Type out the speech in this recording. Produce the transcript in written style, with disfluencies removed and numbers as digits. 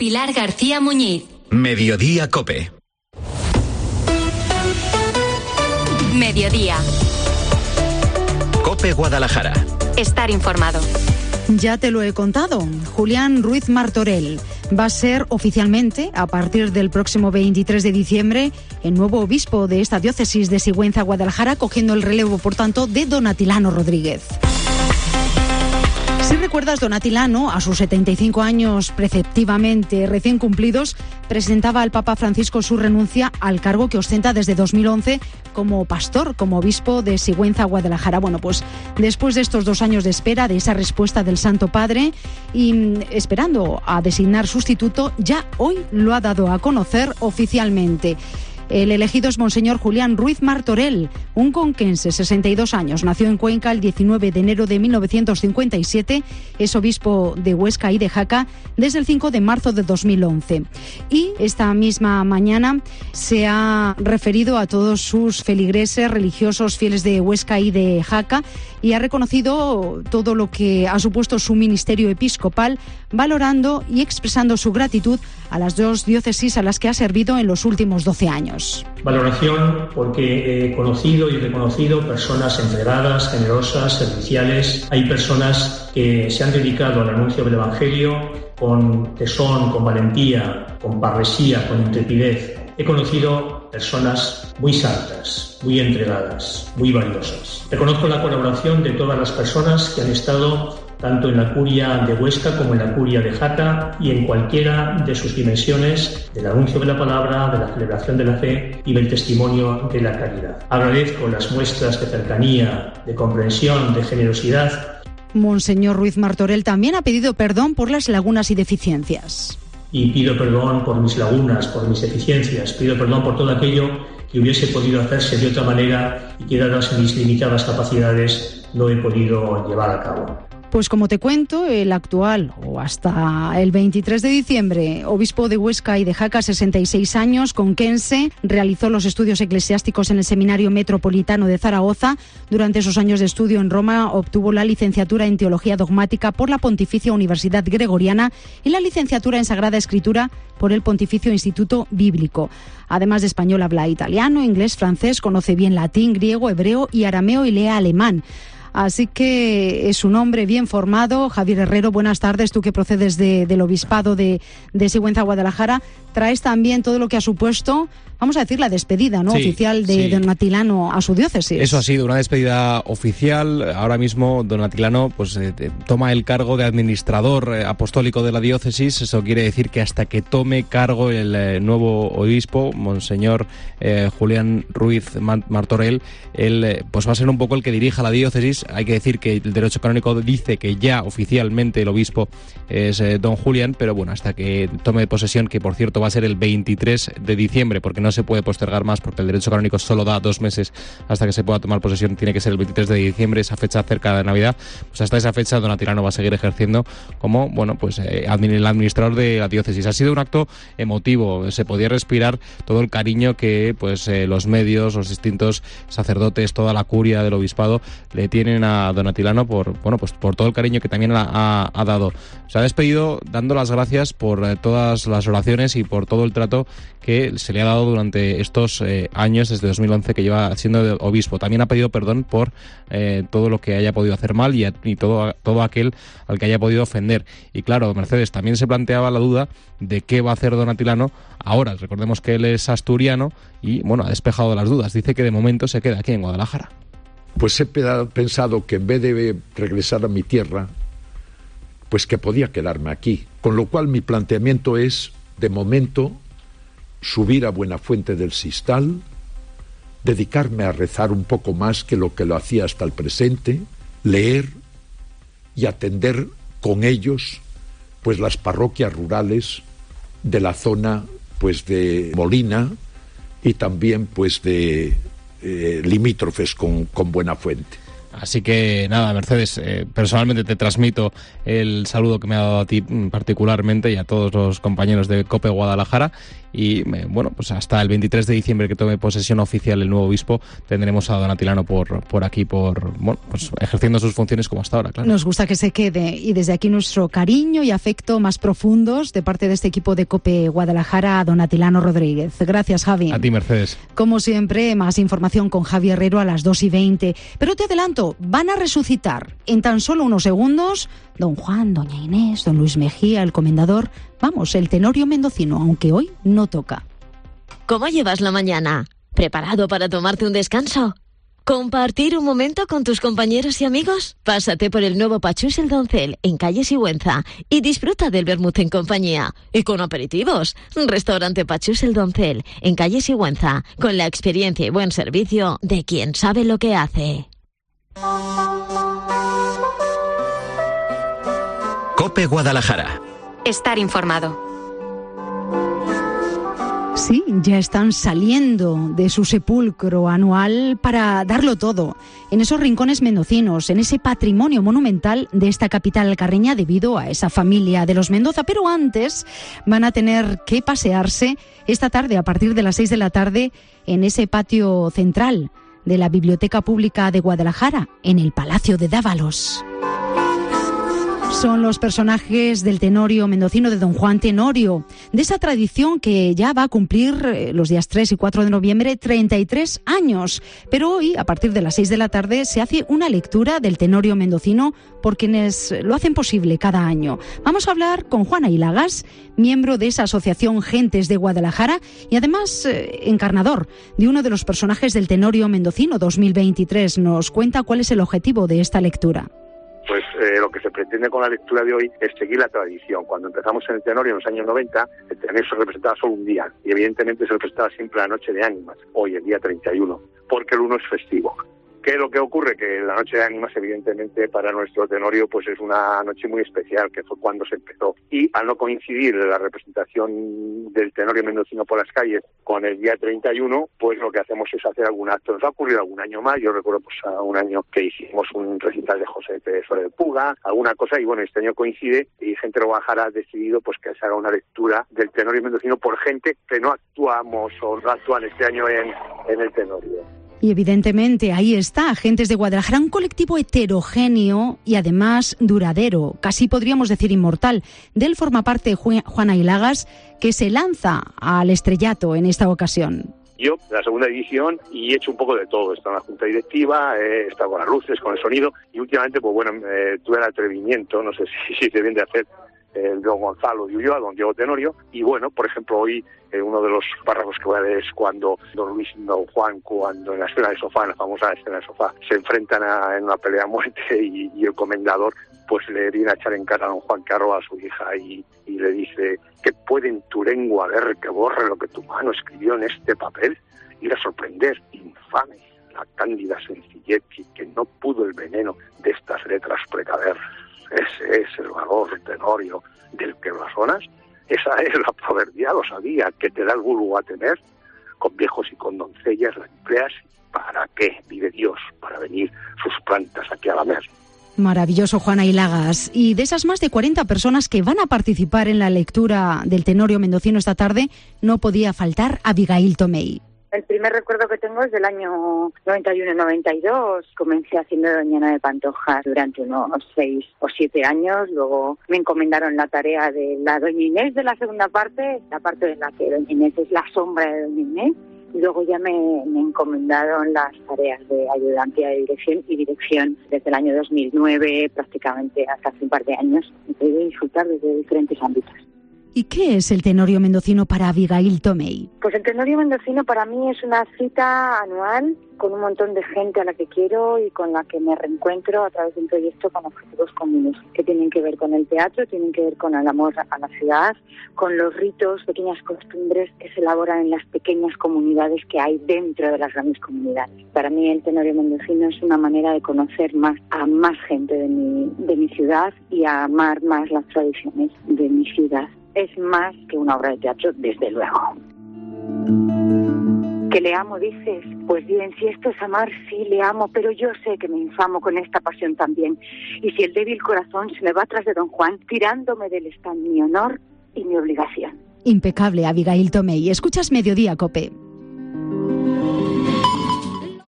Pilar García Muñiz. Mediodía COPE. Mediodía. COPE Guadalajara. Estar informado. Ya te lo he contado, Julián Ruiz Martorell va a ser oficialmente, a partir del próximo 23 de diciembre, el nuevo obispo de esta diócesis de Sigüenza-Guadalajara, cogiendo el relevo, por tanto, de don Atilano Rodríguez. Si recuerdas, don Atilano, a sus 75 años preceptivamente recién cumplidos, presentaba al Papa Francisco su renuncia al cargo que ostenta desde 2011 como pastor, como obispo de Sigüenza-Guadalajara. Bueno, pues después de estos 2 años de espera, de esa respuesta del Santo Padre y esperando a designar sustituto, ya hoy lo ha dado a conocer oficialmente. El elegido es Monseñor Julián Ruiz Martorell, un conquense, 62 años. Nació en Cuenca el 19 de enero de 1957. Es obispo de Huesca y de Jaca desde el 5 de marzo de 2011. Y esta misma mañana se ha referido a todos sus feligreses religiosos fieles de Huesca y de Jaca y ha reconocido todo lo que ha supuesto su ministerio episcopal, valorando y expresando su gratitud a las 2 diócesis a las que ha servido en los últimos 12 años. Valoración porque he conocido y reconocido personas entregadas, generosas, serviciales. Hay personas que se han dedicado al anuncio del Evangelio con tesón, con valentía, con parresía, con intrepidez. He conocido personas muy santas, muy entregadas, muy valiosas. Reconozco la colaboración de todas las personas que han estado tanto en la curia de Huesca como en la curia de Jaca y en cualquiera de sus dimensiones del anuncio de la palabra, de la celebración de la fe y del testimonio de la caridad. Agradezco las muestras de cercanía, de comprensión, de generosidad. Monseñor Ruiz Martorell también ha pedido perdón por las lagunas y deficiencias. Y pido perdón por mis lagunas, por mis deficiencias, pido perdón por todo aquello que hubiese podido hacerse de otra manera y que, dadas mis limitadas capacidades, no he podido llevar a cabo. Pues como te cuento, el actual, o hasta el 23 de diciembre, obispo de Huesca y de Jaca, 66 años, conquense, realizó los estudios eclesiásticos en el Seminario Metropolitano de Zaragoza. Durante esos años de estudio en Roma obtuvo la licenciatura en Teología Dogmática por la Pontificia Universidad Gregoriana y la licenciatura en Sagrada Escritura por el Pontificio Instituto Bíblico. Además de español, habla italiano, inglés, francés, conoce bien latín, griego, hebreo y arameo y lee alemán. Así que es un hombre bien formado. Javier Herrero, buenas tardes. Tú que procedes del obispado de Sigüenza-Guadalajara, traes también todo lo que ha supuesto, vamos a decir, la despedida, ¿no? Oficial de don Atilano a su diócesis. Eso ha sido una despedida oficial. Ahora mismo don Atilano pues toma el cargo de administrador apostólico de la diócesis. Eso quiere decir que hasta que tome cargo el nuevo obispo, Monseñor Julián Ruiz Martorell, él pues va a ser un poco el que dirija la diócesis. Hay que decir que el derecho canónico dice que ya oficialmente el obispo es don Julián, pero bueno, hasta que tome posesión, que por cierto va a ser el 23 de diciembre, porque no se puede postergar más, porque el derecho canónico solo da 2 meses hasta que se pueda tomar posesión. Tiene que ser el 23 de diciembre, esa fecha cerca de Navidad. Pues hasta esa fecha don Atilano va a seguir ejerciendo como, bueno, pues el administrador de la diócesis. Ha sido un acto emotivo, se podía respirar todo el cariño que pues los medios, los distintos sacerdotes, toda la curia del obispado le tienen a don Atilano por todo el cariño que también ha dado. Se ha despedido dando las gracias por todas las oraciones y por todo el trato que se le ha dado durante estos años, desde 2011 que lleva siendo obispo. También ha pedido perdón por todo lo que haya podido hacer mal y todo aquel al que haya podido ofender. Y claro, Mercedes, también se planteaba la duda de qué va a hacer don Atilano ahora. Recordemos que él es asturiano y bueno, ha despejado las dudas. Dice que de momento se queda aquí en Guadalajara. Pues he pensado que en vez de regresar a mi tierra, pues que podía quedarme aquí. Con lo cual mi planteamiento es, de momento, subir a Buenafuente del Sistal, dedicarme a rezar un poco más que lo hacía hasta el presente, leer y atender con ellos pues las parroquias rurales de la zona pues de Molina y también pues de limítrofes con Buenafuente. Así que nada, Mercedes, personalmente te transmito el saludo que me ha dado a ti particularmente y a todos los compañeros de COPE Guadalajara. Y bueno, pues hasta el 23 de diciembre que tome posesión oficial el nuevo obispo, tendremos a don Atilano por aquí, bueno, pues ejerciendo sus funciones como hasta ahora, claro. Nos gusta que se quede, y desde aquí nuestro cariño y afecto más profundos de parte de este equipo de COPE Guadalajara a don Atilano Rodríguez. Gracias, Javi. A ti, Mercedes. Como siempre, más información con Javi Herrero a las 2:20. Pero te adelanto, van a resucitar en tan solo unos segundos don Juan, doña Inés, don Luis Mejía, el comendador, vamos, el tenorio mendocino, aunque hoy no toca. ¿Cómo llevas la mañana? ¿Preparado para tomarte un descanso? ¿Compartir un momento con tus compañeros y amigos? Pásate por el nuevo Pachús el Doncel en calle Sigüenza y disfruta del vermut en compañía y con aperitivos. Restaurante Pachús el Doncel en calle Sigüenza, con la experiencia y buen servicio de quien sabe lo que hace. COPE Guadalajara. Estar informado. Sí, ya están saliendo de su sepulcro anual para darlo todo en esos rincones mendocinos, en ese patrimonio monumental de esta capital alcarreña debido a esa familia de los Mendoza. Pero antes van a tener que pasearse esta tarde a partir de las 6 de la tarde en ese patio central de la Biblioteca Pública de Guadalajara, en el Palacio de Dávalos. Son los personajes del tenorio mendocino de don Juan Tenorio, de esa tradición que ya va a cumplir los días 3 y 4 de noviembre 33 años. Pero hoy, a partir de las 6 de la tarde, se hace una lectura del tenorio mendocino por quienes lo hacen posible cada año. Vamos a hablar con Juana Hilagas, miembro de esa asociación Gentes de Guadalajara y además encarnador de uno de los personajes del tenorio mendocino 2023. Nos cuenta cuál es el objetivo de esta lectura. Pues lo que se pretende con la lectura de hoy es seguir la tradición. Cuando empezamos en el tenorio en los años 90, el tenorio se representaba solo un día y evidentemente se representaba siempre la Noche de Ánimas, hoy el día 31, porque el 1 es festivo. ¿Qué es lo que ocurre? Que la Noche de Ánimas, evidentemente, para nuestro tenorio, pues es una noche muy especial, que fue cuando se empezó. Y al no coincidir la representación del tenorio mendocino por las calles con el día 31, pues lo que hacemos es hacer algún acto. Nos ha ocurrido algún año más, yo recuerdo pues a un año que hicimos un recital de José Pérez de Puga, alguna cosa, y bueno, este año coincide, y Gente de Guadalajara ha decidido pues que se haga una lectura del tenorio mendocino por gente que no actuamos o no actúan este año en el tenorio. Y evidentemente ahí está, Gentes de Guadalajara, un colectivo heterogéneo y además duradero, casi podríamos decir inmortal. De él forma parte Juana Hilagas, que se lanza al estrellato en esta ocasión. Yo, la segunda edición, y he hecho un poco de todo. He estado en la junta directiva, he estado con las luces, con el sonido, y últimamente, pues bueno, tuve el atrevimiento, no sé si se viene de hacer, el don Gonzalo de Ulloa, don Diego Tenorio, y bueno, por ejemplo, hoy uno de los párrafos que voy a leer es cuando don Luis y don Juan, cuando en la escena del sofá, en la famosa escena del sofá, se enfrentan en una pelea a muerte y el comendador pues le viene a echar en cara a don Juan que arroba a su hija y le dice que puede en tu lengua ver que borre lo que tu mano escribió en este papel, ir a sorprender, infame, la cándida sencillez que no pudo el veneno de estas letras precaver. Ese es el valor tenorio del que blasonas. Esa es la proverbial osadía que te da el vulgo a tener. Con viejos y con doncellas la empleas. ¿Para qué? Vive Dios, para venir sus plantas aquí a lamer. Maravilloso, Juana Hilagas. Y de esas más de 40 personas que van a participar en la lectura del tenorio mendocino esta tarde, no podía faltar Abigail Tomei. El primer recuerdo que tengo es del año 91-92. Comencé haciendo Doña Ana de Pantoja durante unos 6 o 7 años. Luego me encomendaron la tarea de la Doña Inés de la segunda parte, la parte en la que Doña Inés es la sombra de Doña Inés. Y luego ya me encomendaron las tareas de ayudantía de dirección y dirección desde el año 2009, prácticamente hasta hace un par de años. Me he podido disfrutar desde diferentes ámbitos. ¿Y qué es el tenorio mendocino para Abigail Tomei? Pues el tenorio mendocino para mí es una cita anual con un montón de gente a la que quiero y con la que me reencuentro a través de un proyecto con objetivos comunes que tienen que ver con el teatro, tienen que ver con el amor a la ciudad, con los ritos, pequeñas costumbres que se elaboran en las pequeñas comunidades que hay dentro de las grandes comunidades. Para mí el tenorio mendocino es una manera de conocer más a más gente de mi ciudad y a amar más las tradiciones de mi ciudad. Es más que una obra de teatro, desde luego. Que le amo, dices. Pues bien, si esto es amar, sí, le amo, pero yo sé que me infamo con esta pasión también. Y si el débil corazón se me va tras de don Juan, tirándome del está mi honor y mi obligación. Impecable, Abigail Tomei. Escuchas Mediodía, COPE.